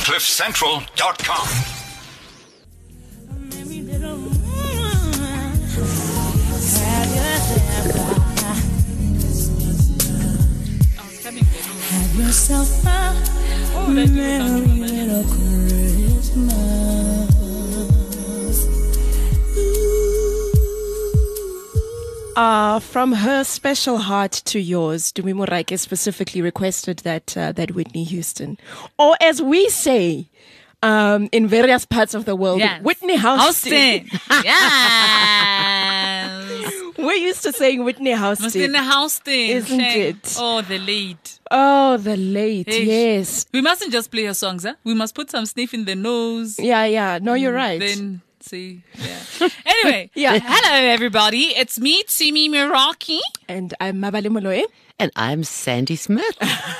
CliffCentral.com. Have yourself a merry little Christmas. From her special heart to yours, Dumi Moraike specifically requested that Whitney Houston, or as we say in various parts of the world, yes. Whitney Houston. Yes. We're used to saying Whitney Houston. Whitney Houston. Isn't it? Oh, the late. Oh, the late, Hey. yes. We mustn't just play her songs, huh? We must put some sniff in the nose. Yeah. No, you're right. Then see. Yeah. Anyway. Yeah. Hello, everybody. It's me, Tsimi Miraki. And I'm Mabale Moloe. And I'm Sandy Smith.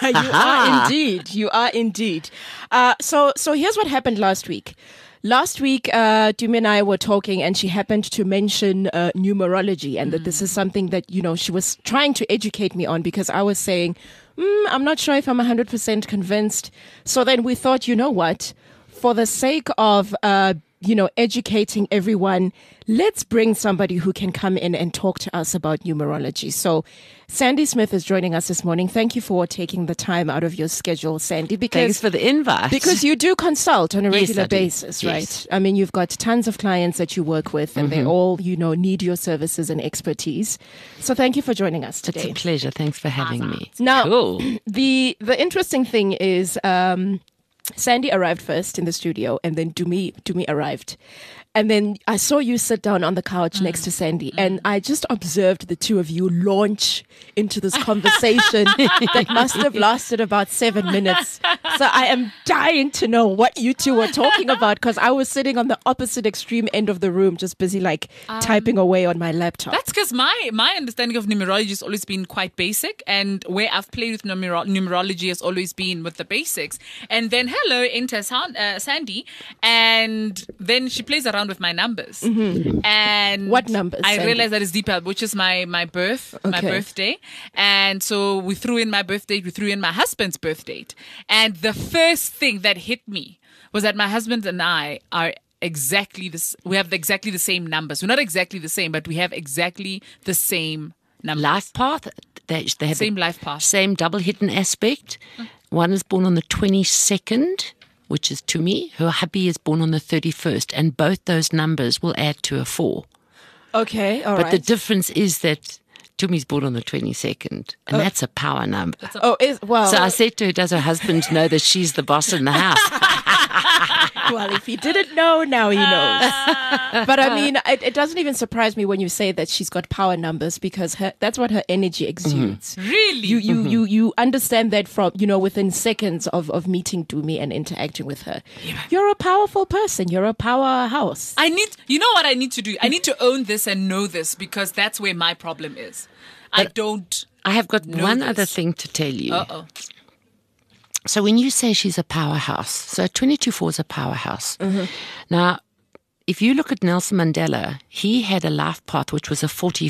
You are indeed. So here's what happened last week. Last week, Dumi and I were talking, and she happened to mention numerology, and that this is something that, she was trying to educate me on, because I was saying, I'm not sure if I'm 100% convinced. So then we thought, you know what? For the sake of, educating everyone, let's bring somebody who can come in and talk to us about numerology. So Sandy Smith is joining us this morning. Thank you for taking the time out of your schedule, Sandy. Thanks for the invite. Because you do consult on a regular I do. basis, right? Yes. I mean, you've got tons of clients that you work with, and they all, need your services and expertise. So thank you for joining us It's today. a pleasure. Thanks for having me. Now, Cool. the interesting thing is, Sandy arrived first in the studio, and then Dumi arrived. And then I saw you sit down on the couch next to Sandy, and I just observed the two of you launch into this conversation that must have lasted about 7 minutes. So I am dying to know what you two were talking about, because I was sitting on the opposite extreme end of the room, just busy typing away on my laptop. That's because my understanding of numerology has always been quite basic, and where I've played with numerology has always been with the basics. And then enters Sandy, and then she plays around with my numbers. And What numbers, I Sandy? realized that is deeper, which is my birthday. And so we threw in my birthday, we threw in my husband's birth date. And the first thing that hit me was that my husband and I are exactly this. We have exactly the same numbers. We're not exactly the same, but we have exactly the same numbers. Life path. They have Same the life path. Same double hidden aspect. One is born on the 22nd, which is to me. Her hubby is born on the 31st. And both those numbers will add to a 4. Okay, all right. But the difference is that Tumi's born on the 22nd. And that's a power number. So I said to her, does her husband know that she's the boss in the house? well, if he didn't know, now he knows. But I mean, it doesn't even surprise me when you say that she's got power numbers, because that's what her energy exudes. Really? You understand that from, within seconds of meeting Dumi and interacting with her. You're a powerful person. You're a powerhouse. You know what I need to do? I need to own this and know this, because that's where my problem is. I have got know one this. other thing to tell you. Uh-oh. So when you say she's a powerhouse, so 22-4 is a powerhouse. Now, if you look at Nelson Mandela, he had a life path which was a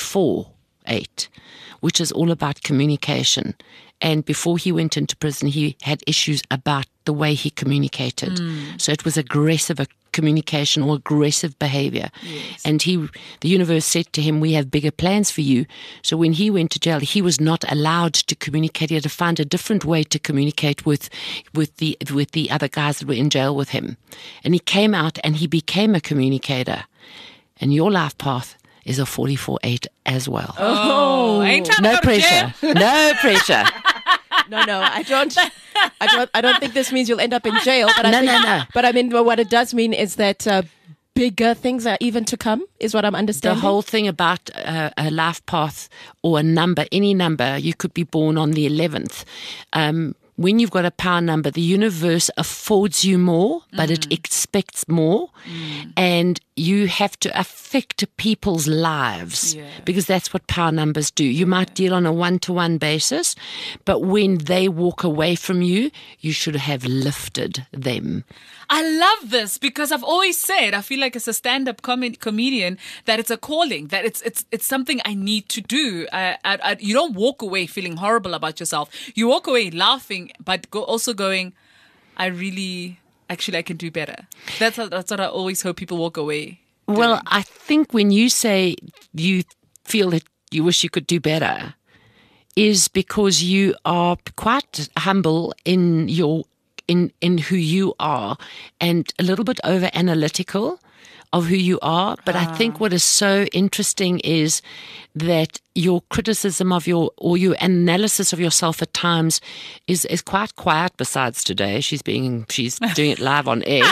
44-8, which is all about communication. And before he went into prison, he had issues about the way he communicated. So it was aggressive communication or aggressive behavior. Yes. And the universe said to him, we have bigger plans for you. So when he went to jail, he was not allowed to communicate. He had to find a different way to communicate with the other guys that were in jail with him. And he came out and he became a communicator. And your life path is a 44-8 as well. Oh, I ain't trying to No go to jail. pressure. No pressure. No, I don't think this means you'll end up in jail. But No. But I mean, what it does mean is that bigger things are even to come, is what I'm The understanding. whole thing about a life path or a number, any number, you could be born on the 11th. When you've got a power number, the universe affords you more, but it expects more. And you have to affect people's lives because that's what power numbers do. You might deal on a one-to-one basis, but when they walk away from you, you should have lifted them. I love this because I've always said, I feel like as a stand-up comedian, that it's a calling, that it's something I need to do. You don't walk away feeling horrible about yourself. You walk away laughing, but also going, I really actually I can do better. That's what I always hope people walk away. Well, I think when you say you feel that you wish you could do better, is because you are quite humble in who you are and a little bit over analytical of who you are. But I think what is so interesting is that your criticism of your analysis of yourself at times is quite quiet. Besides today, she's doing it live on air.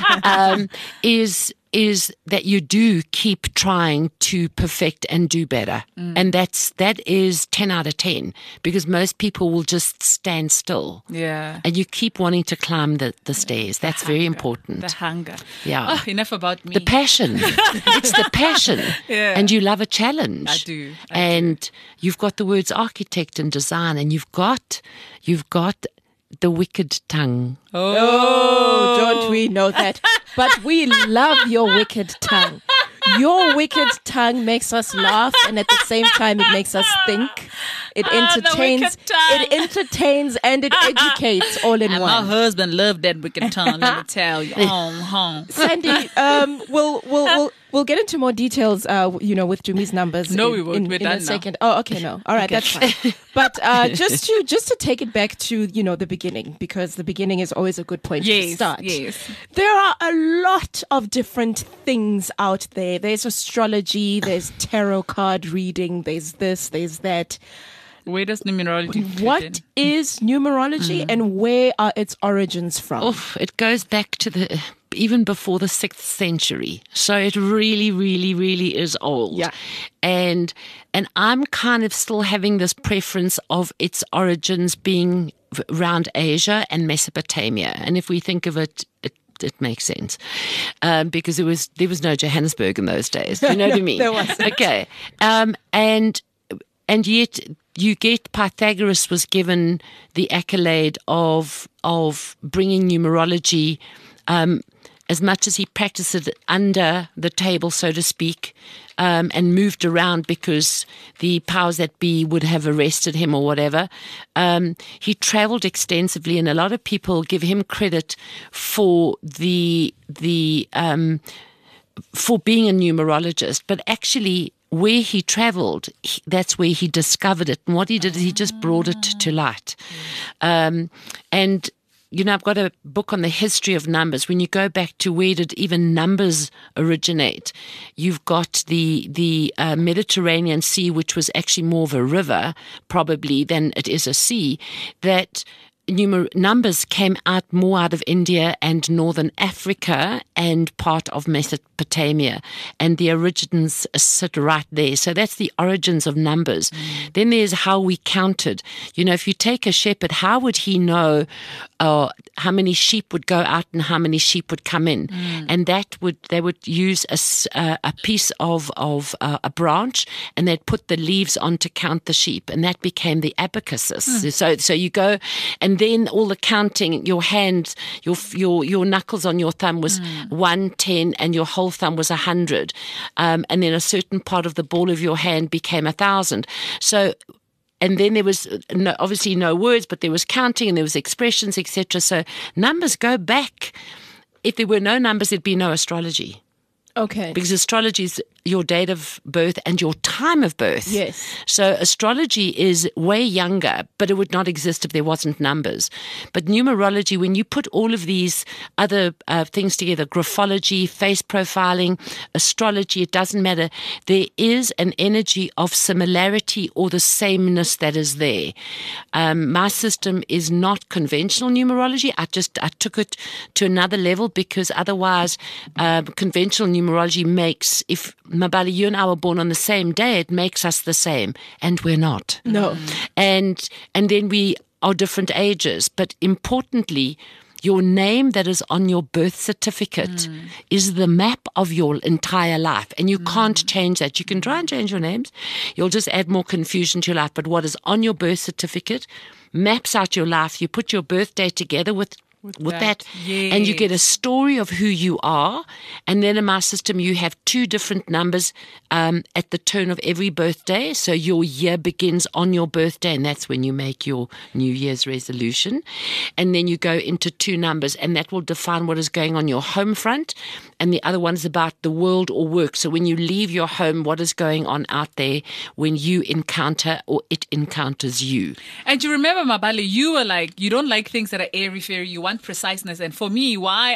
Is that you do keep trying to perfect and do better. And that is 10 out of 10, because most people will just stand still. Yeah. And you keep wanting to climb the stairs. That's very important. The hunger. Yeah. Oh, enough about me. The passion. It's the passion. Yeah. And you love a challenge. I do. And you've got the words architect and design, and you've got the wicked tongue. Oh, don't we know that? But we love your wicked tongue. Your wicked tongue makes us laugh, and at the same time, it makes us think. It entertains. It entertains and it educates all in and one. my husband loved that wicked tongue. Let me tell you. Sandy, we'll get into more details. With Dumi's numbers. No, we won't. We're in done a second. Oh, okay, no. All right, that's fine. But just to take it back to the beginning, because the beginning is always a good point to start. Yes. There are a lot of different things out there. There's astrology. There's tarot card reading. There's this. There's that. Where does numerology fit in? What is numerology and where are its origins from? It goes back to even before the 6th century. So it really, really, really is old. Yeah. And I'm kind of still having this preference of its origins being around Asia and Mesopotamia. And if we think of it makes sense because there was no Johannesburg in those days. Do you know what I mean? There wasn't. Okay. And yet you get Pythagoras was given the accolade of bringing numerology, as much as he practiced it under the table, so to speak, and moved around because the powers that be would have arrested him or whatever. He traveled extensively, and a lot of people give him credit for for being a numerologist, but actually where he traveled, that's where he discovered it. And what he did is he just brought it to light. And I've got a book on the history of numbers. When you go back to where did even numbers originate, you've got the Mediterranean Sea, which was actually more of a river probably than it is a sea, that numbers came more out of India and northern Africa and part of Mesopotamia, and the origins sit right there. So that's the origins of numbers. Then there's how we counted. If you take a shepherd, how would he know how many sheep would go out and how many sheep would come in? And they would use a piece of a branch, and they'd put the leaves on to count the sheep, and that became the abacuses. So you go, and then all the counting, your hands, your knuckles on your thumb was 1, 10, and your whole thumb was 100. And then a certain part of the ball of your hand became 1,000. So, and then there was obviously no words, but there was counting and there was expressions, etc. So numbers go back. If there were no numbers, there'd be no astrology. Okay. Because astrology is your date of birth and your time of birth. Yes. So astrology is way younger, but it would not exist if there wasn't numbers. But numerology, when you put all of these other things together, graphology, face profiling, astrology, it doesn't matter. There is an energy of similarity or the sameness that is there. My system is not conventional numerology. I took it to another level because otherwise conventional numerology makes, if Mabali, you and I were born on the same day, it makes us the same, and we're not. No. And then we are different ages, but importantly, your name that is on your birth certificate is the map of your entire life, and you can't change that. You can try and change your names. You'll just add more confusion to your life, but what is on your birth certificate maps out your life. You put your birthday together with that, yes. And you get a story of who you are. And then in my system, you have 2 different numbers at the turn of every birthday. So your year begins on your birthday, and that's when you make your New Year's resolution. And then you go into 2 numbers, and that will define what is going on your home front. And the other one is about the world or work. So when you leave your home, what is going on out there when you encounter or it encounters you. And you remember, Mabale, you were like, you don't like things that are airy-fairy. You want preciseness. And for me, why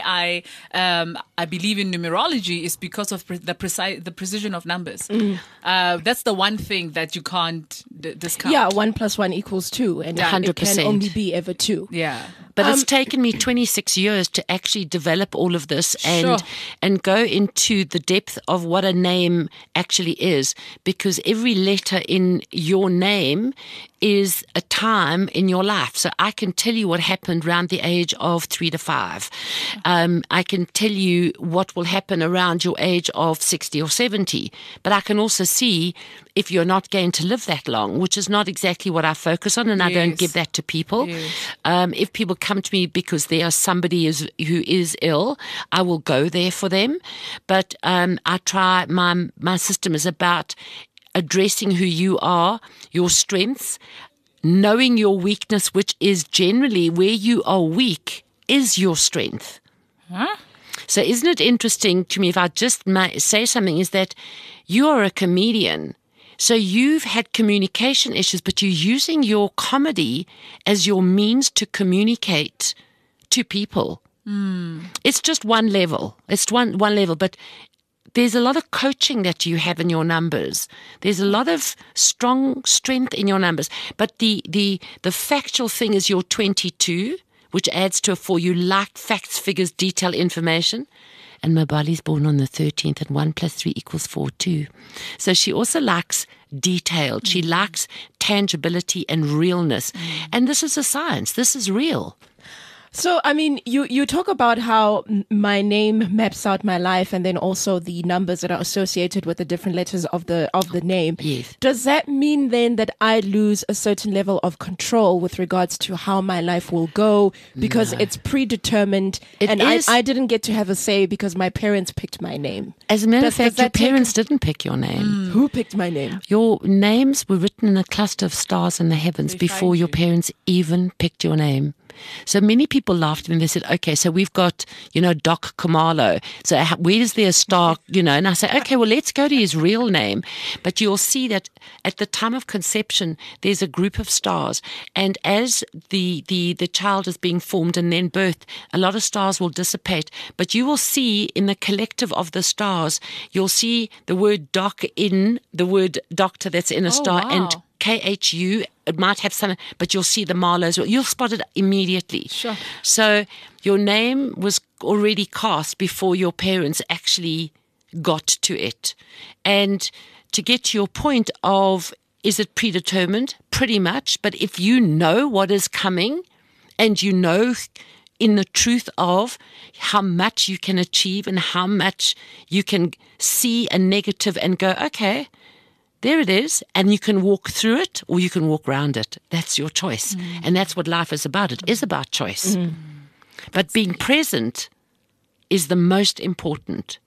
I believe in numerology is because of the precision of numbers. That's the one thing that you can't discount. Yeah, 1 + 1 = 2, and 100%. it can only be ever 2. Yeah. But it's taken me 26 years to actually develop all of this and go into the depth of what a name actually is, because every letter in your name is a time in your life. So I can tell you what happened around the age of 3 to 5. I can tell you what will happen around your age of 60 or 70. But I can also see if you're not going to live that long, which is not exactly what I focus on, and I don't give that to people. Yes. If people come to me because there is somebody who is ill, I will go there for them. But I try, my system is about addressing who you are, your strengths, knowing your weakness, which is generally where you are weak, is your strength. Huh? So isn't it interesting to me, if I just might say something, is that you are a comedian. So you've had communication issues, but you're using your comedy as your means to communicate to people. It's just one level. It's one level, but there's a lot of coaching that you have in your numbers. There's a lot of strong strength in your numbers. But the factual thing is your 22, which adds to a 4. You like facts, figures, detail, information. And Mabali's born on the 13th, and 1 + 3 = 4 too. So she also likes detail. She likes tangibility and realness. And this is a science. This is real. So, I mean, you talk about how my name maps out my life, and then also the numbers that are associated with the different letters of the name. Yes. Does that mean then that I lose a certain level of control with regards to how my life will go because it's predetermined, It is. I didn't get to have a say because my parents picked my name? As a matter of Does fact, your that take- parents didn't pick your name. Who picked my name? Your names were written in a cluster of stars in the heavens They before find your you. parents even picked your name. So many people laughed at me and they said, okay, so we've got, Doc Kamalo. So where is there a star, And I say, okay, well, let's go to his real name. But you'll see that at the time of conception, there's a group of stars. And as the child is being formed and then birthed, a lot of stars will dissipate. But you will see in the collective of the stars, you'll see the word doc in the word doctor that's in a star. wow. And KHU, it might have some, but you'll see the Marlow as well. You'll spot it immediately. Sure. So your name was already cast before your parents actually got to it. And to get to your point of, is it predetermined? Pretty much. But if you know what is coming, and you know in the truth of how much you can achieve and how much you can see a negative and go, okay, there it is, and you can walk through it or you can walk around it. That's your choice. And that's what life is about. It is about choice. But being present is the most important.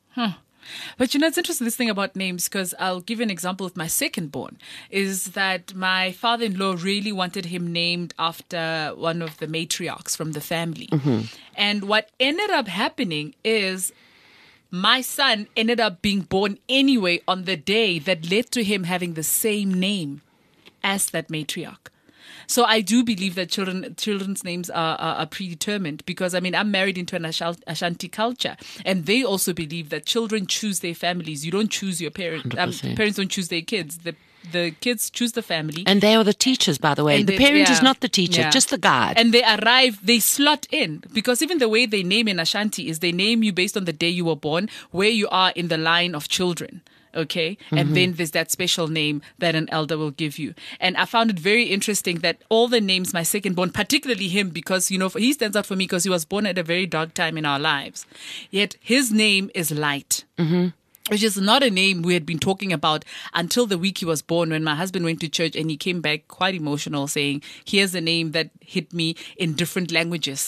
But it's interesting, this thing about names, because I'll give you an example of my second born, is that my father-in-law really wanted him named after one of the matriarchs from the family. And what ended up happening is my son ended up being born anyway on the day that led to him having the same name as that matriarch. So I do believe that children's names are predetermined, because, I'm married into an Ashanti culture, and they also believe that children choose their families. You don't choose your parents. 100%. Parents don't choose their kids. The kids choose the family. And they are the teachers, by the way. And The parent is yeah. not the teacher, Yeah. just the guide. And they slot in, because even the way they name in Ashanti is they name you based on the day you were born, where you are in the line of children. Okay. And then there's that special name that an elder will give you. And I found it very interesting that all the names, my second born, particularly him, because, he stands out for me because he was born at a very dark time in our lives. Yet his name is Light. Which is not a name we had been talking about until the week he was born, when my husband went to church and he came back quite emotional saying, here's a name that hit me in different languages.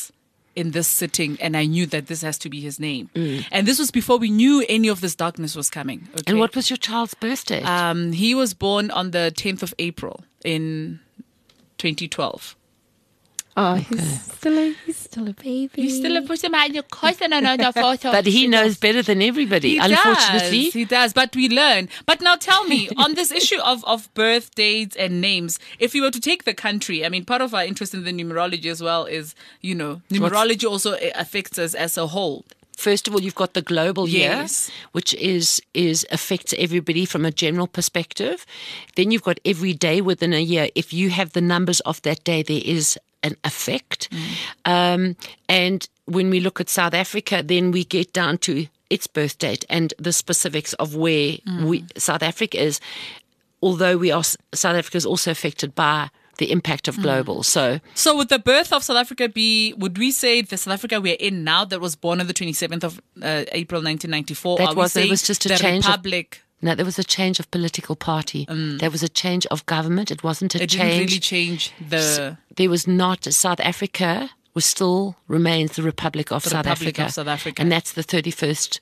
in this sitting, and I knew that this has to be his name. And this was before we knew any of this darkness was coming. Okay? And what was your child's birthday? He was born on the 10th of April in 2012. Oh, he's still a baby. He's still a person, man. Your cousin another photo. But he knows better than everybody, unfortunately. He does, but we learn. But now tell me, on this issue of birth dates and names, if you were to take the country, I mean, part of our interest in the numerology as well is, numerology also affects us as a whole. First of all, you've got the global Yes. year, which is affects everybody from a general perspective. Then you've got every day within a year. If you have the numbers of that day, there is an effect. And when we look at South Africa, then we get down to its birth date and the specifics of where South Africa is. Although South Africa is also affected by the impact of global. So would the birth of South Africa would we say the South Africa we're in now that was born on the 27th of April 1994? it was just a change Republic? No, there was a change of political party. There was a change of government. It wasn't a It change. didn't really change the... There was not. South Africa still remains the Republic of South Republic Africa. of South Africa. And that's the 31st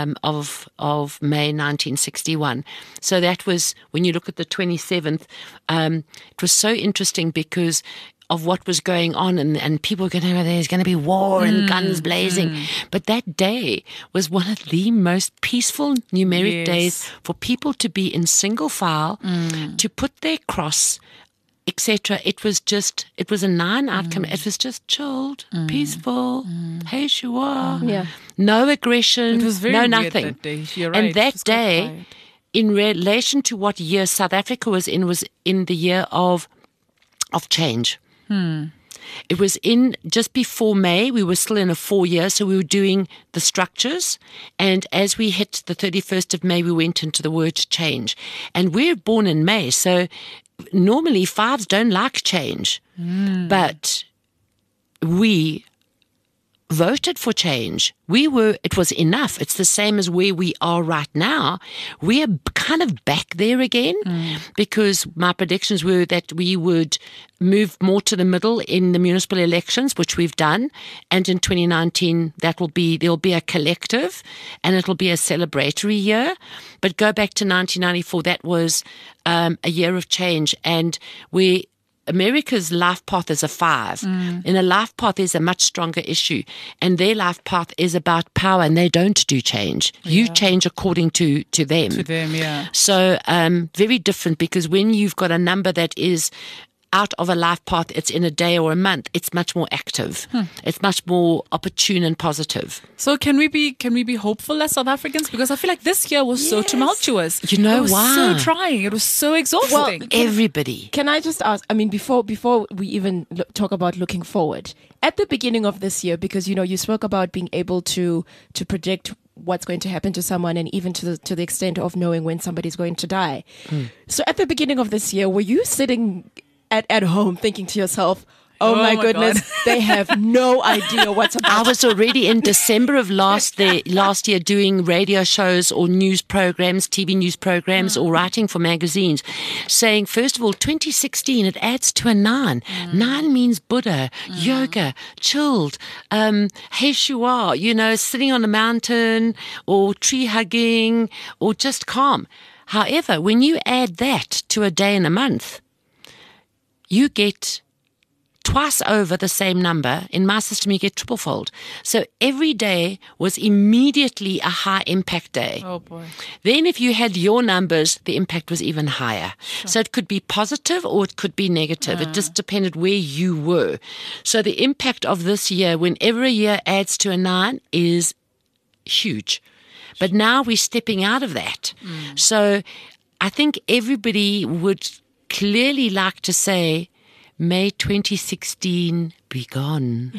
of May 1961. So that was, when you look at the 27th, it was so interesting because of what was going on, and people were going, there's going to be war and guns blazing. But that day was one of the most peaceful numeric days for people to be in single file, to put their cross, etc. It was a 9 outcome. It was just chilled, peaceful. Hey, Shua. Yeah. No aggression. It was very no weird nothing. that day. You're right. And It that was quite day, quiet. in relation to what year South Africa was in the year of change. It was in just before May. We were still in a 4-year, so we were doing the structures. And as we hit the 31st of May, we went into the word change. And we're born in May, so normally 5s don't like change. But we voted for change. It was enough. It's the same as where we are right now. We are kind of back there again because my predictions were that we would move more to the middle in the municipal elections, which we've done. And in 2019, there'll be a collective and it'll be a celebratory year. But go back to 1994, that was a year of change, and America's life path is a 5. In a life path, there's a much stronger issue. And their life path is about power, and they don't do change. You change according to them. To them, yeah. So very different, because when you've got a number that is out of a life path, it's in a day or a month, it's much more active. It's much more opportune and positive. So can we be hopeful as South Africans? Because I feel like this year was so tumultuous. You know it was why? so trying. It was so exhausting. Everybody. Can I just ask, I mean, before we even talk about looking forward, at the beginning of this year, because, you spoke about being able to predict what's going to happen to someone, and even to the extent of knowing when somebody's going to die. So at the beginning of this year, were you sitting at home thinking to yourself, oh my goodness, God. they have no idea what's about I was already in December of last year doing radio shows or news programs, TV news programs, or writing for magazines, saying, first of all, 2016, it adds to a 9. 9 means Buddha, yoga, chilled, hey Shua, sitting on a mountain or tree hugging or just calm. However, when you add that to a day and a month, you get twice over the same number. In my system, you get triple-fold. So every day was immediately a high impact day. Oh boy. Then if you had your numbers, the impact was even higher. So it could be positive or it could be negative. It just depended where you were. So the impact of this year, whenever a year adds to a 9, is huge. But now we're stepping out of that. So I think everybody would clearly like to say, May 2016 be gone.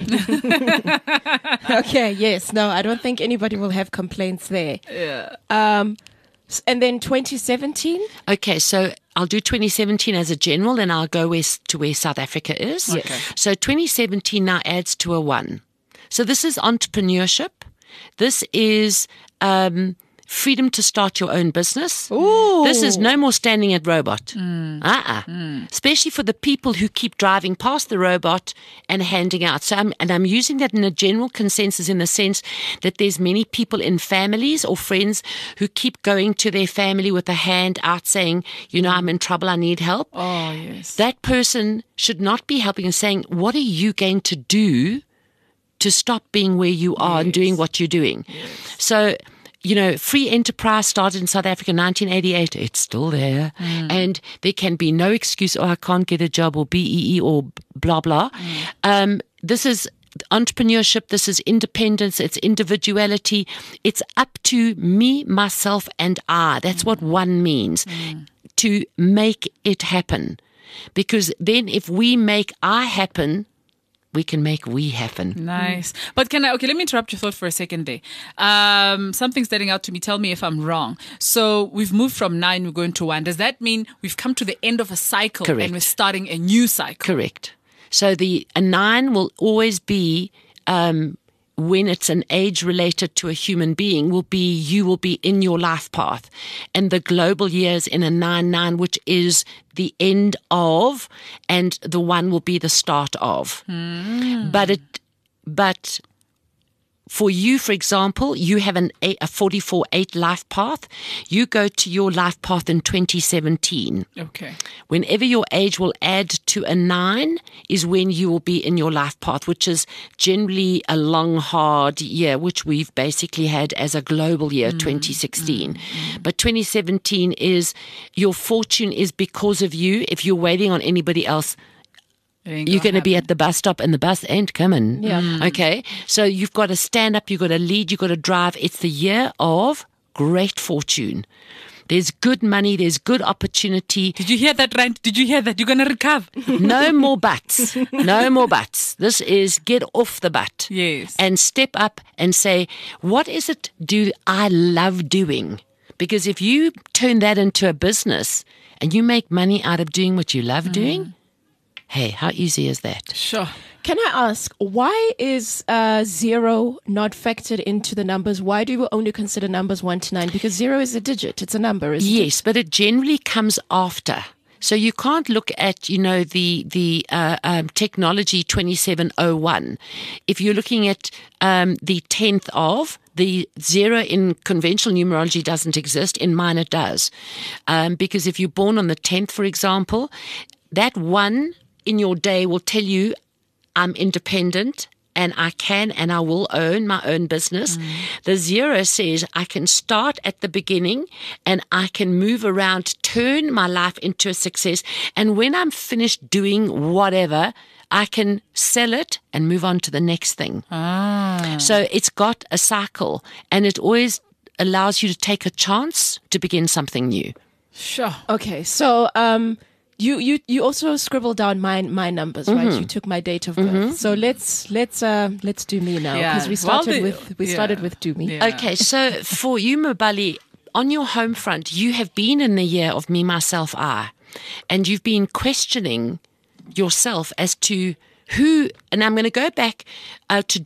Okay, yes. No, I don't think anybody will have complaints there. Yeah. And then 2017? Okay, so I'll do 2017 as a general, and I'll go to where South Africa is. Okay. So 2017 now adds to a 1. So this is entrepreneurship. This is freedom to start your own business. Ooh. This is no more standing at robot. Especially for the people who keep driving past the robot and handing out. So I'm using that in a general consensus, in the sense that there's many people in families or friends who keep going to their family with a hand out saying, I'm in trouble, I need help. Oh, yes. That person should not be helping and saying, what are you going to do to stop being where you are and doing what you're doing? So, free enterprise started in South Africa in 1988. It's still there. And there can be no excuse, I can't get a job, or BEE, or blah, blah. This is entrepreneurship. This is independence. It's individuality. It's up to me, myself, and I. That's what one means. To make it happen. Because then if we make I happen, we can make we happen. Nice. But let me interrupt your thought for a second there. Something's standing out to me. Tell me if I'm wrong. So we've moved from 9, we're going to 1. Does that mean we've come to the end of a cycle? Correct. And we're starting a new cycle? Correct. So a 9 will always be, when it's an age related to a human being, you will be in your life path. And the global years in a 9-9, which is the end of, and the 1 will be the start of. But for you, for example, you have a 44-8 life path. You go to your life path in 2017. Okay. Whenever your age will add to a 9 is when you will be in your life path, which is generally a long, hard year, which we've basically had as a global year, 2016. But 2017 is, your fortune is because of you. If you're waiting on anybody else, you're going to be at the bus stop and the bus ain't coming. Yeah. Okay. So you've got to stand up. You've got to lead. You've got to drive. It's the year of great fortune. There's good money. There's good opportunity. Did you hear that, Rand? Did you hear that? You're going to recover. No more buts. No more buts. This is get off the butt. Yes. And step up and say, what is it do I love doing? Because if you turn that into a business and you make money out of doing what you love doing, hey, how easy is that? Sure. Can I ask, why is 0 not factored into the numbers? Why do we only consider numbers 1 to 9? Because 0 is a digit. It's a number, isn't it? Yes, but it generally comes after. So you can't look at, the technology 2701. If you're looking at the 10th of, the 0 in conventional numerology doesn't exist. In mine it does. Because if you're born on the 10th, for example, that 1 in your day will tell you, I'm independent and I can and I will own my own business. The 0 says I can start at the beginning and I can move around, turn my life into a success. And when I'm finished doing whatever, I can sell it and move on to the next thing. So it's got a cycle, and it always allows you to take a chance to begin something new. Sure. Okay, so you also scribbled down my numbers, right? You took my date of birth. So let's do me now, Yeah. because we started with do me. Yeah. Okay, so for you, Mobali, on your home front, you have been in the year of me, myself, I, and you've been questioning yourself as to who, and I'm going to go back to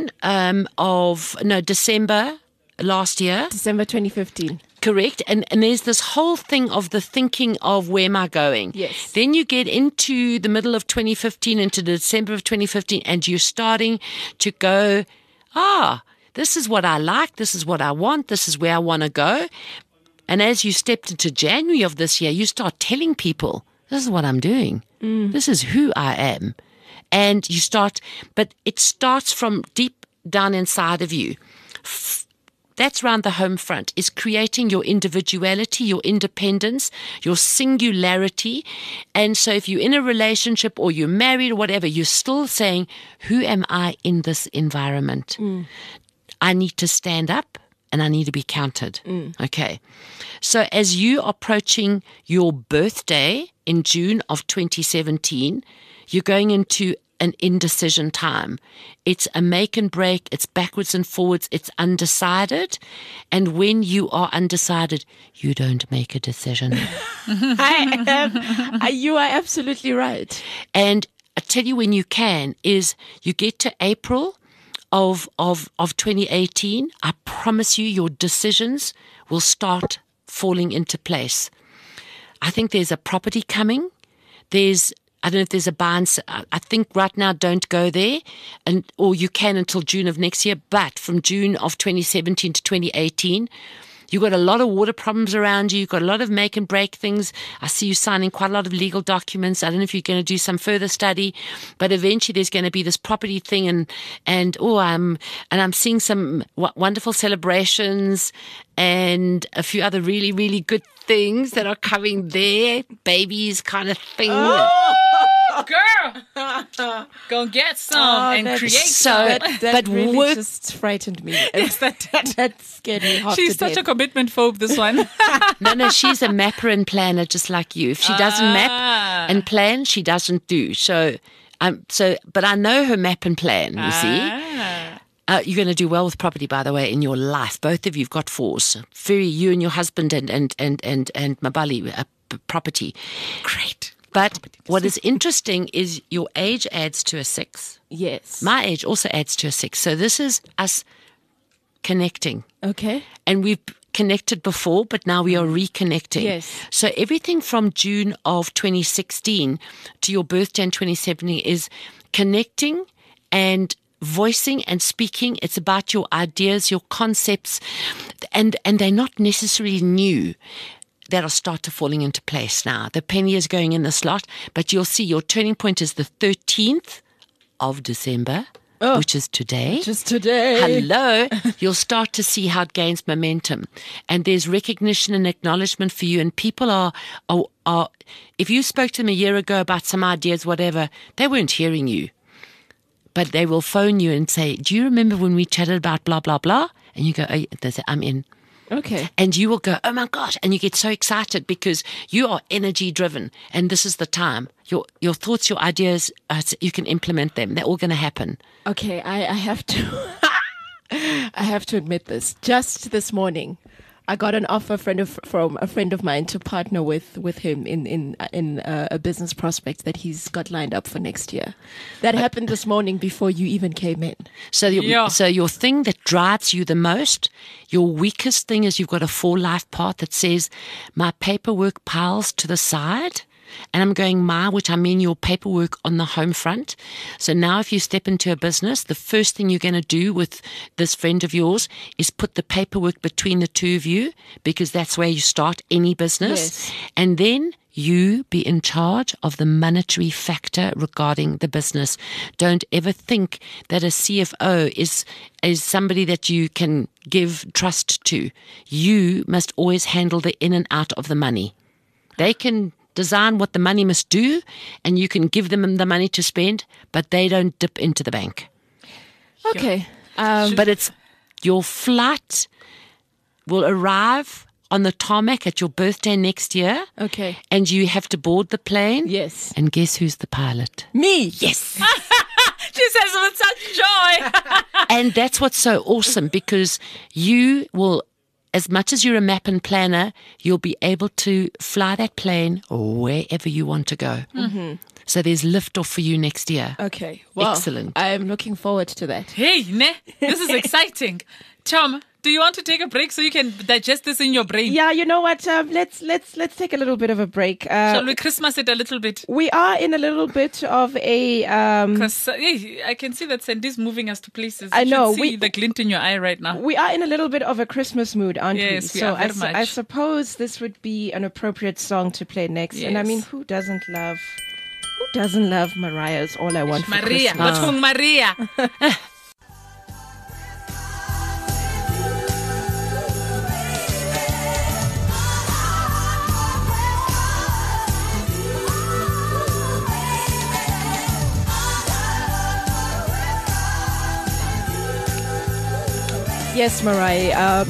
December last year. December 2015. Correct. And there's this whole thing of the thinking of where am I going? Yes. Then you get into the middle of 2015, into December of 2015, and you're starting to go, this is what I like, this is what I want, this is where I want to go. And as you stepped into January of this year, you start telling people, this is what I'm doing. This is who I am. And you start, but it starts from deep down inside of you. That's around the home front, is creating your individuality, your independence, your singularity. And so if you're in a relationship or you're married or whatever, you're still saying, who am I in this environment? I need to stand up and I need to be counted. Okay. So as you are approaching your birthday in June of 2017, you're going into an indecision time. It's a make and break. It's backwards and forwards. It's undecided. And when you are undecided, you don't make a decision. You are absolutely right. And I tell you when you can is you get to April of 2018, I promise you, your decisions will start falling into place. I think there's a property coming. I don't know if there's a buy and sell. I think right now don't go there, or you can until June of next year. But from June of 2017 to 2018, you've got a lot of water problems around you. You've got a lot of make and break things. I see you signing quite a lot of legal documents. I don't know if you're going to do some further study, but eventually there's going to be this property thing, and I'm seeing some wonderful celebrations and a few other really, really good things that are coming there, babies kind of thing. Girl, go get some and create some. That really just frightened me. That scared me half She's to such death. a commitment phobe, this one. No, she's a mapper and planner just like you. If she doesn't map and plan, she doesn't do. But I know her map and plan, you see. You're going to do well with property, by the way, in your life. Both of you've got 4s. You and your husband and Mabali, property. Great. But what is interesting is your age adds to a 6. Yes. My age also adds to a 6. So this is us connecting. Okay. And we've connected before, but now we are reconnecting. Yes. So everything from June of 2016 to your birthday in 2017 is connecting and voicing and speaking. It's about your ideas, your concepts, and they're not necessarily new. That'll start to falling into place now. The penny is going in the slot, but you'll see your turning point is the 13th of December, which is today. Just today. Hello. You'll start to see how it gains momentum. And there's recognition and acknowledgement for you. And people are if you spoke to them a year ago about some ideas, whatever, they weren't hearing you. But they will phone you and say, do you remember when we chatted about blah, blah, blah? And you go, they say, I'm in. Okay. And you will go, oh my gosh. And you get so excited because you are energy driven. And this is the time. Your thoughts, your ideas, you can implement them. They're all going to happen. Okay. I have to, I have to admit this. Just this morning, I got an offer from a friend of mine to partner with him in a business prospect that he's got lined up for next year. That happened this morning before you even came in. So your thing that drives you the most, your weakest thing is you've got a 4-life path that says, my paperwork piles to the side. And I'm going which I mean your paperwork on the home front. So now if you step into a business, the first thing you're going to do with this friend of yours is put the paperwork between the two of you, because that's where you start any business. Yes. And then you be in charge of the monetary factor regarding the business. Don't ever think that a CFO is somebody that you can give trust to. You must always handle the in and out of the money. They can design what the money must do, and you can give them the money to spend, but they don't dip into the bank. Okay. But it's your flight will arrive on the tarmac at your birthday next year. Okay. And you have to board the plane. Yes. And guess who's the pilot? Me. Yes. She says it with such joy. And that's what's so awesome, because you will, as much as you're a map and planner, you'll be able to fly that plane wherever you want to go. Mm-hmm. So there's liftoff for you next year. Okay. Well, excellent. I'm looking forward to that. Hey, this is exciting. Chum, do you want to take a break so you can digest this in your brain? Yeah, you know what? Let's take a little bit of a break. Shall we Christmas it a little bit? We are in a little bit of a. Because I can see that Sandy's moving us to places. I know. You should see the glint in your eye right now. We are in a little bit of a Christmas mood, aren't we? Yes, we are very much. I suppose this would be an appropriate song to play next. Yes. And I mean, who doesn't love Mariah's All I Want for Maria. Christmas? What's wrong, Maria? Yes, Mariah.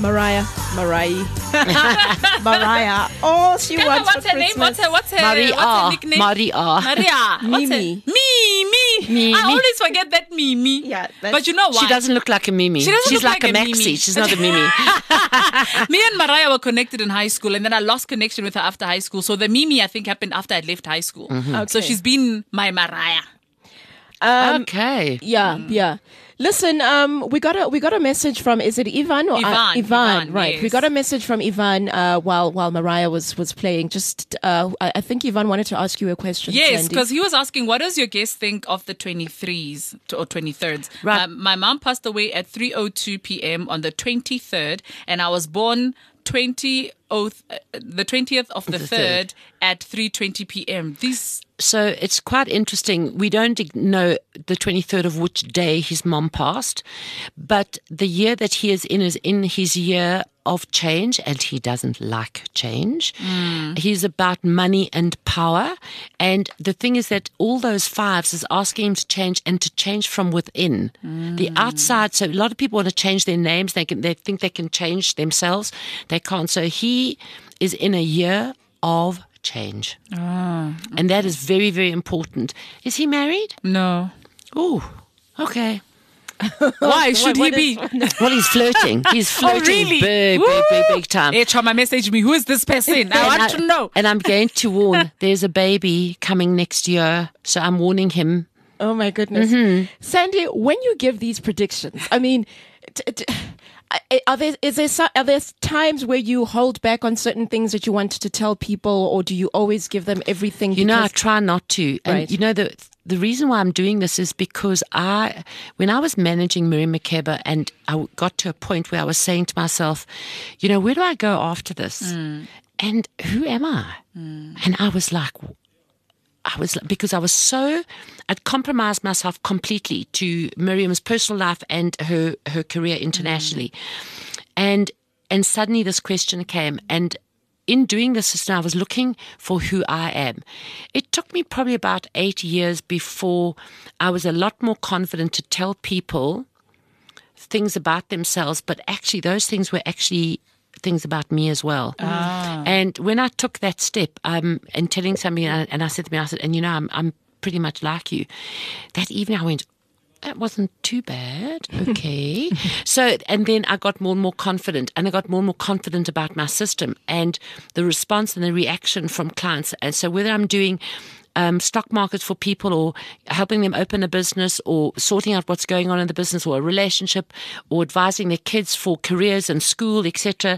All she wants What's for her name? Christmas. What's her Maria. nickname? Maria. Mimi. Mimi. I always forget that Mimi. Yeah, but you know why? She doesn't look like a Mimi. She's like a Maxi. Mimi. She's not a Mimi. Me and Mariah were connected in high school, and then I lost connection with her after high school. So the Mimi, I think, happened after I'd left high school. Mm-hmm. Okay. So she's been my Mariah. Okay. Yeah. Listen, we got a message from, is it Ivan or Ivan, right? yes. We got a message from Ivan while Mariah was playing. Just I think Ivan wanted to ask you a question. Yes, Sandy. because he was asking, what does your guest think of the 23s or 23rds? Right. My mom passed away at 3:02 p.m. on the 23rd, and I was born the 20th of the 3rd at 3:20 p.m. So it's quite interesting. We don't know the 23rd of which day his mom passed, but the year that he is in his year of change, and he doesn't like change. He's about money and power. And the thing is that all those fives is asking him to change, and to change from within. The outside, so a lot of people want to change their names. They think they can change themselves. They can't. So he is in a year of change. And that is very, very important. Is he married? No. Oh, okay. Why should he be? Well, he's flirting. He's flirting really? big time. Hey, Choma, message me. Who is this person? I want to know. And I'm going to warn, there's a baby coming next year. So I'm warning him. Oh my goodness, Sandy, when you give these predictions, I mean, are there times where you hold back on certain things that you want to tell people, or do you always give them everything? You know, I try not to. And Right. you know, the reason why I'm doing this is because when I was managing Miriam Makeba, and I got to a point where I was saying to myself, you know, where do I go after this? And who am I? And I was like, because I'd compromised myself completely to Miriam's personal life and her career internationally. And suddenly this question came, and in doing this system, I was looking for who I am. It took me probably about 8 years before I was a lot more confident to tell people things about themselves, but actually those things were actually things about me as well. And when I took that step, and telling somebody, and I said to me, and you know, I'm pretty much like you. That evening I went, that wasn't too bad. Okay. So, and then I got more and more confident, and I got more and more confident about my system and the response and the reaction from clients. And so whether I'm doing stock markets for people, or helping them open a business, or sorting out what's going on in the business, or a relationship, or advising their kids for careers and school, etc.,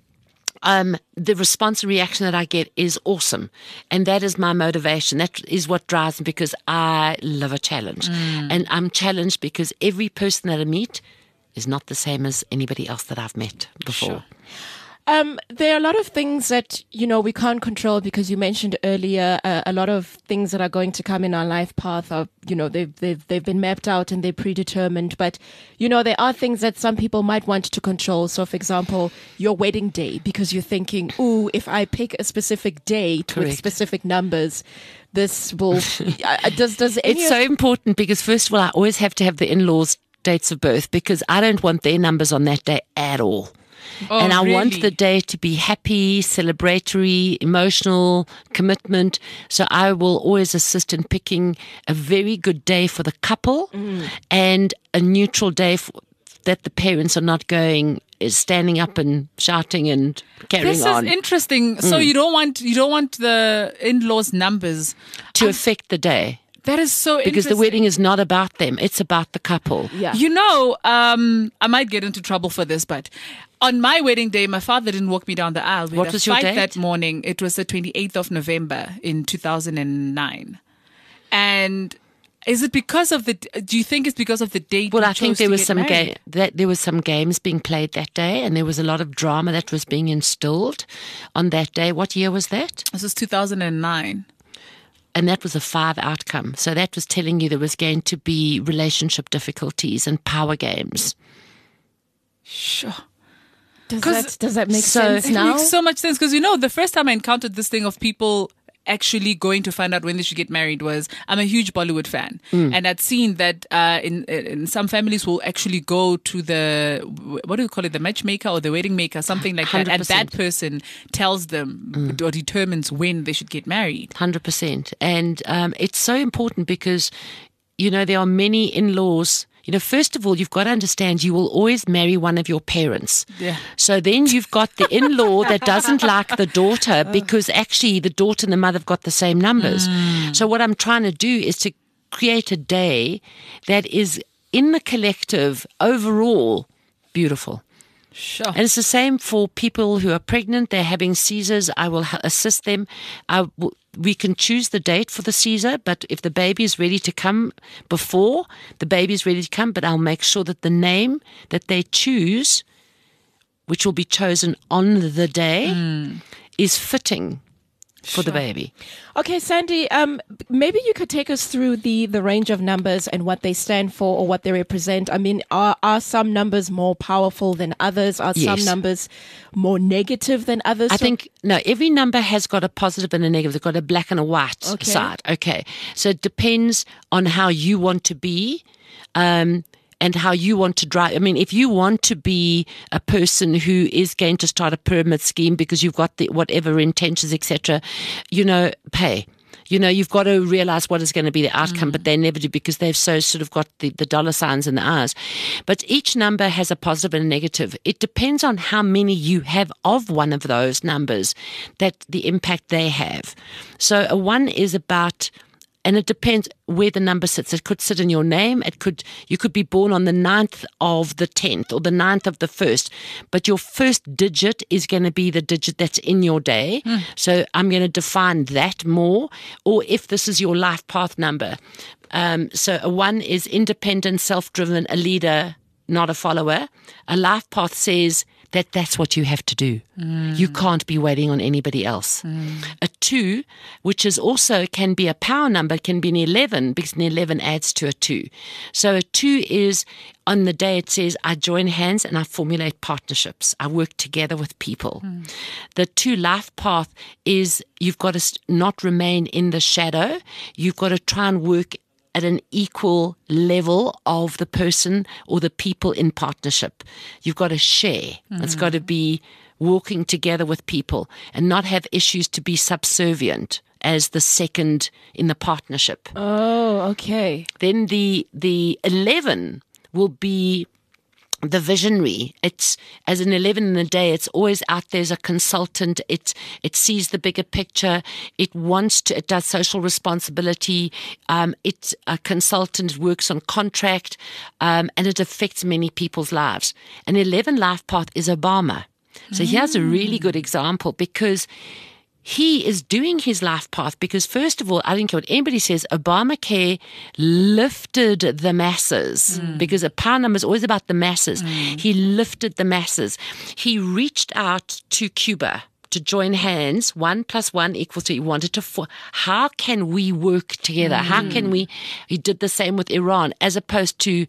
the response and reaction that I get is awesome. And that is my motivation. That is what drives me, because I love a challenge. And I'm challenged because every person that I meet is not the same as anybody else that I've met before. Sure. There are a lot of things that, you know, we can't control, because you mentioned earlier a lot of things that are going to come in our life path are, you know, they've been mapped out and they're predetermined. But, you know, there are things that some people might want to control. So, for example, your wedding day, because you're thinking, ooh, if I pick a specific date with Correct. specific numbers, this will, does any It's of- so important, because first of all, I always have to have the in-laws' dates of birth, because I don't want their numbers on that day at all. And I want really? the day to be happy, celebratory, emotional, commitment. So I will always assist in picking a very good day for the couple, and a neutral day that the parents are not standing up and shouting and carrying This on is interesting. So you don't want the in-laws' numbers to affect the day. That is so Because interesting. the wedding is not about them. It's about the couple. Yeah. You know, I might get into trouble for this, but on my wedding day, my father didn't walk me down the aisle. We What had a was your fight date? that morning. It was the 28th of November in 2009. And is it because of do you think it's because of the date? Well, you I think chose there to was get some married? there was some games being played that day, and there was a lot of drama that was being instilled on that day. What year was that? This was 2009. And that was a 5 outcome. So that was telling you there was going to be relationship difficulties and power games. Sure. does that make So- sense It now? makes so much sense, because, you know, the first time I encountered this thing of people actually going to find out when they should get married was, I'm a huge Bollywood fan, and I'd seen that in some families will actually go to the, what do you call it, the matchmaker or the wedding maker, something like that, and 100%. that person tells them or determines when they should get married. 100%. And it's so important because, you know, there are many in-laws. You know, first of all, you've got to understand you will always marry one of your parents. Yeah. So then you've got the in-law that doesn't like the daughter because actually the daughter and the mother have got the same numbers. So what I'm trying to do is to create a day that is in the collective, overall, beautiful. Sure. And it's the same for people who are pregnant, they're having Caesars. I will assist them. We can choose the date for the Caesar, but if the baby is ready to come before, the baby is ready to come, but I'll make sure that the name that they choose, which will be chosen on the day, is fitting for the baby. Okay, Sandy, maybe you could take us through the range of numbers and what they stand for or what they represent. I mean, are some numbers more powerful than others? Are some Yes. numbers more negative than others? I think, no, every number has got a positive and a negative. They've got a black and a white side. Okay. So it depends on how you want to be. And how you want to drive. I mean, if you want to be a person who is going to start a pyramid scheme because you've got the whatever intentions, etc., pay. You've got to realize what is going to be the outcome, but they never do because they've so sort of got the dollar signs in the eyes. But each number has a positive and a negative. It depends on how many you have of one of those numbers, that the impact they have. So a 1 is about... And it depends where the number sits. It could sit in your name. You could be born on the 9th of the 10th or the 9th of the 1st. But your first digit is going to be the digit that's in your day. So I'm going to define that more. Or if this is your life path number. So a 1 is independent, self-driven, a leader, not a follower. A life path says that's what you have to do. You can't be waiting on anybody else. A 2, which is also can be a power number, can be an 11 because an 11 adds to a 2. So a 2 is on the day it says, I join hands and I formulate partnerships. I work together with people. The 2 life path is you've got to not remain in the shadow. You've got to try and work at an equal level of the person or the people in partnership. You've got to share. It's got to be walking together with people and not have issues to be subservient as the second in the partnership. Oh, okay. Then the 11 will be the visionary. It's as an 11 in the day, it's always out there as a consultant. It sees the bigger picture. It does social responsibility. It's a consultant, works on contract, and it affects many people's lives. An 11 life path is Obama. So here's a really good example because he is doing his life path because, first of all, I don't care what anybody says, Obamacare lifted the masses because a power number is always about the masses. He lifted the masses. He reached out to Cuba to join hands. 1 + 1 = 2. He wanted to, how can we work together? How can we, he did the same with Iran as opposed to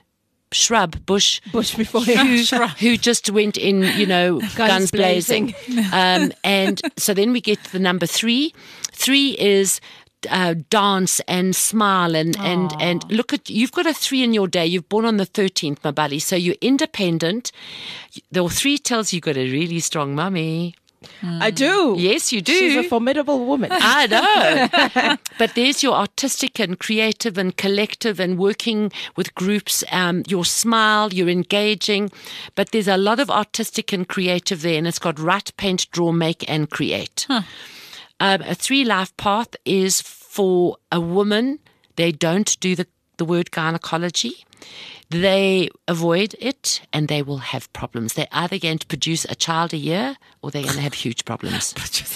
Bush before who just went in, guns blazing. And so then we get to the number 3. 3 is dance and smile and look at, you've got a 3 in your day. You're born on the 13th, my buddy. So you're independent. The 3 tells you've got a really strong mummy. I do. Yes, you do. She's a formidable woman. I know. But there's your artistic and creative and collective and working with groups, your smile, you're engaging. But there's a lot of artistic and creative there, and it's got write, paint, draw, make, and create. A 3 life path is for a woman. They don't do the word gynecology. They avoid it and they will have problems. They're either going to produce a child a year or they're going to have huge problems.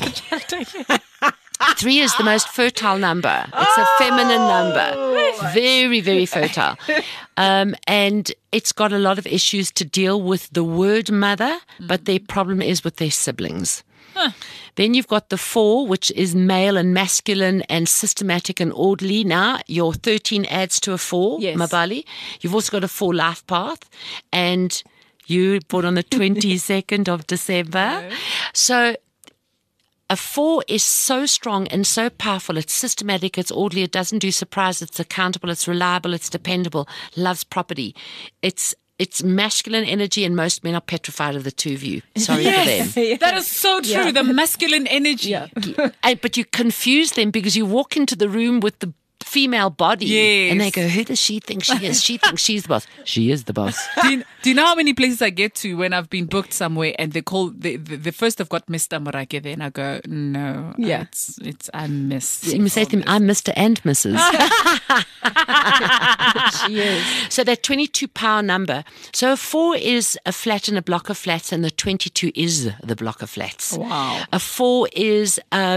3 is the most fertile number. It's a feminine number. Very, very fertile. And it's got a lot of issues to deal with the word mother, but their problem is with their siblings. Then you've got the 4, which is male and masculine and systematic and orderly. Now, your 13 adds to a 4, yes. Mabali. You've also got a 4 life path. And you born on the 22nd of December. So a 4 is so strong and so powerful. It's systematic, it's orderly, it doesn't do surprises, it's accountable, it's reliable, it's dependable, loves property. It's masculine energy, and most men are petrified of the 2 of you. Sorry for them. That is so true. The masculine energy. But you confuse them because you walk into the room with the female body. Yes. And they go, who does she think she is? She thinks she's the boss. She is the boss. Do you know how many places I get to when I've been booked somewhere and they call the first have got Mr. Morake there, and I go, no, Yeah. it's I'm Miss. So you must say to him, I'm Mr. and Mrs. She is. So that 22 power number. So a 4 is a flat in a block of flats, and the 22 is the block of flats. Wow. A 4 is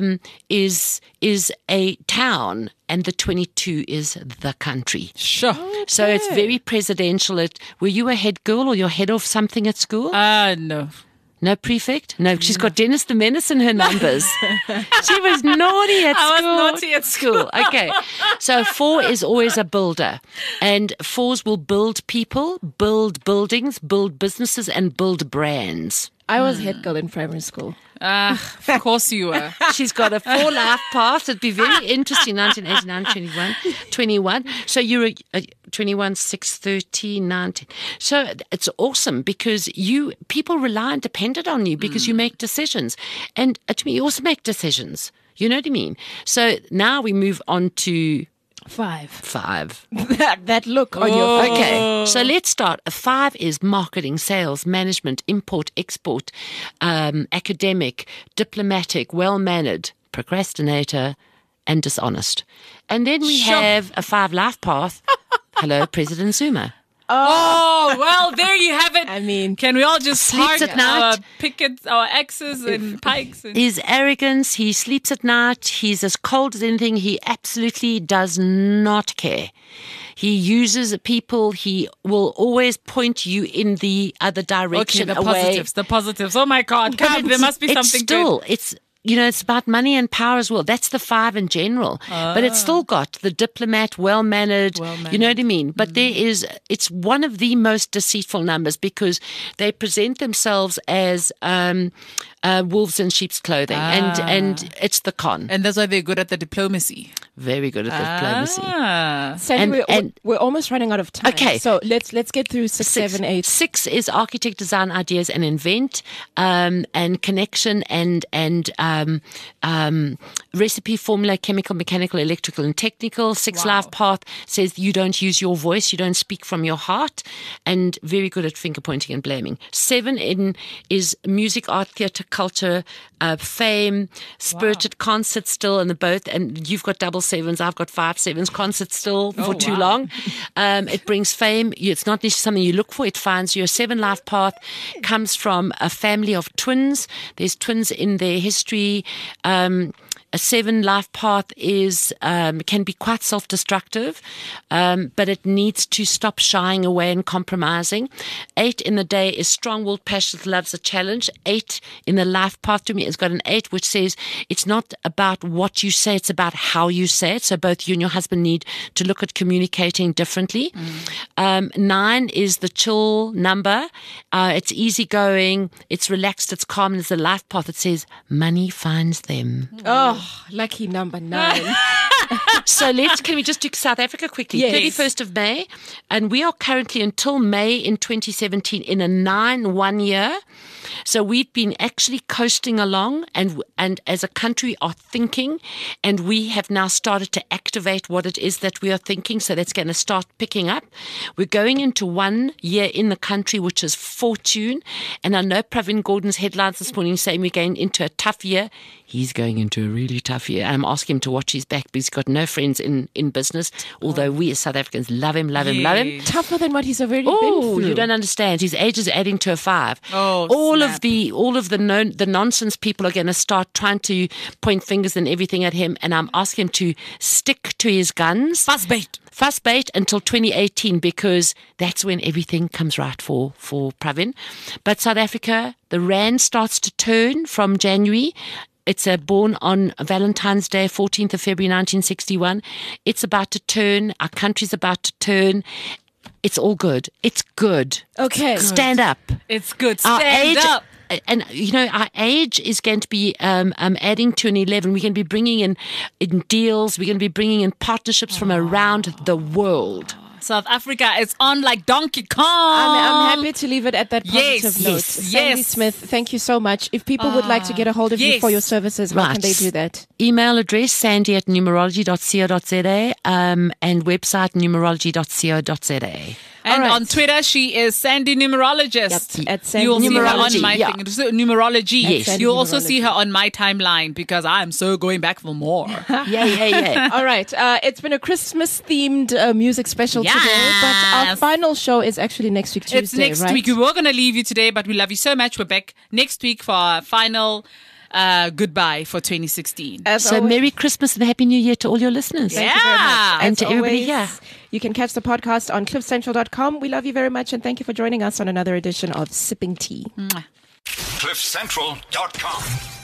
a town, and the 22 is the country. Sure. So it's very presidential. Were you a head girl or you're head of something at school? No. No prefect? No, she's got Dennis the Menace in her numbers. She was naughty at I was school. naughty at school. Okay. So 4 is always a builder. And 4s will build people, build buildings, build businesses, and build brands. I was head girl in primary school. Of course you were. She's got a 4 life path. It'd be very interesting. 1989, 21. So you're a 21, 6, 13, 19. So it's awesome because people rely and depended on you because you make decisions. And to me, you also make decisions. You know what I mean? So now we move on to 5. That look on your face. Okay, so let's start. A 5 is marketing, sales, management, import, export, academic, diplomatic, well-mannered, procrastinator, and dishonest. And then we have a 5 life path. Hello, President Zuma. Oh, well, there you have it. I mean, can we all just Sleeps park at night. our pickets, our axes and pikes? And His arrogance, he sleeps at night, he's as cold as anything, he absolutely does not care. He uses people, he will always point you in the other direction okay, the away. positives. Oh my God, But come, there must be something still, good. It's about money and power as well. That's the 5 in general. But it's still got the diplomat, well-mannered, you know what I mean? But it's one of the most deceitful numbers because they present themselves as wolves in sheep's clothing. And it's the con. And that's why they're good at the diplomacy. Very good at diplomacy. Sandy, we're almost running out of time. Okay. So let's get through 6, 7, 8. 6 is architect, design, ideas, and invent, and connection, and recipe, formula, chemical, mechanical, electrical, and technical. 6 life path says you don't use your voice, you don't speak from your heart, and very good at finger pointing and blaming. 7 is music, art, theatre, culture, fame, spirited, can't sit still, and and you've got double 7s, I've got 5 7s, can't sit still for too long. It brings fame. It's not necessarily something you look for. It finds you. A 7 life path comes from a family of twins. There's twins in their history. A 7 life path can be quite self-destructive, but it needs to stop shying away and compromising. 8 in the day is strong-willed, passionate, loves a challenge. 8 in the life path to me has got an 8, which says it's not about what you say, it's about how you say it. So both you and your husband need to look at communicating differently. 9 is the chill number. It's easygoing, it's relaxed, it's calm. There's a life path that says money finds them. Oh, lucky number 9. So can we just do South Africa quickly? Yes. 31st of May. And we are currently until May in 2017 in a 9-1 year. So we've been actually coasting along and as a country are thinking, and we have now started to activate what it is that we are thinking. So that's going to start picking up. We're going into 1 year in the country, which is fortune. And I know Pravin Gordon's headlines this morning saying we're going into a tough year. He's going into a really tough year. I'm asking him to watch his back because he's got no friends in business, although we as South Africans love him. Tougher than what he's already been Oh, through. you don't understand. His age is adding to a 5. Oh, all snap. of the nonsense people are going to start trying to point fingers and everything at him, and I'm asking him to stick to his guns. Fast bait until 2018 because that's when everything comes right for Pravin. But South Africa, the rand starts to turn from January. It's born on Valentine's Day, 14th of February, 1961. It's about to turn. Our country's about to turn. It's all good. It's good. Okay. Stand up. It's good. Our Stand age, up. And, our age is going to be adding to an 11. We're going to be bringing in deals. We're going to be bringing in partnerships from around the world. South Africa is on like Donkey Kong. I'm happy to leave it at that positive Yes, note. yes, Sandy yes. Smith, thank you so much. If people would like to get a hold of you yes. for your services, how can Right. they do that? Email address sandy@numerology.co.za and website numerology.co.za. And All right. on Twitter, she is Sandy Numerologist. Yep, at Sandy You'll see her on Numerology, my yeah. thing. Numerology. Yes. Sandy You'll also Numerology. see her on my timeline because I'm so going back for more. Yeah. All right. It's been a Christmas-themed music special today, but our Yes. final show is actually next week, Tuesday, It's next right? week. We were going to leave you today, but we love you so much. We're back next week for our final goodbye for 2016. As So always, Merry Christmas and Happy New Year to all your listeners. thank you very much. Yeah. And As to everybody always, here. You can catch the podcast on cliffcentral.com. We love you very much, and thank you for joining us on another edition of Sipping Tea. CliffCentral.com.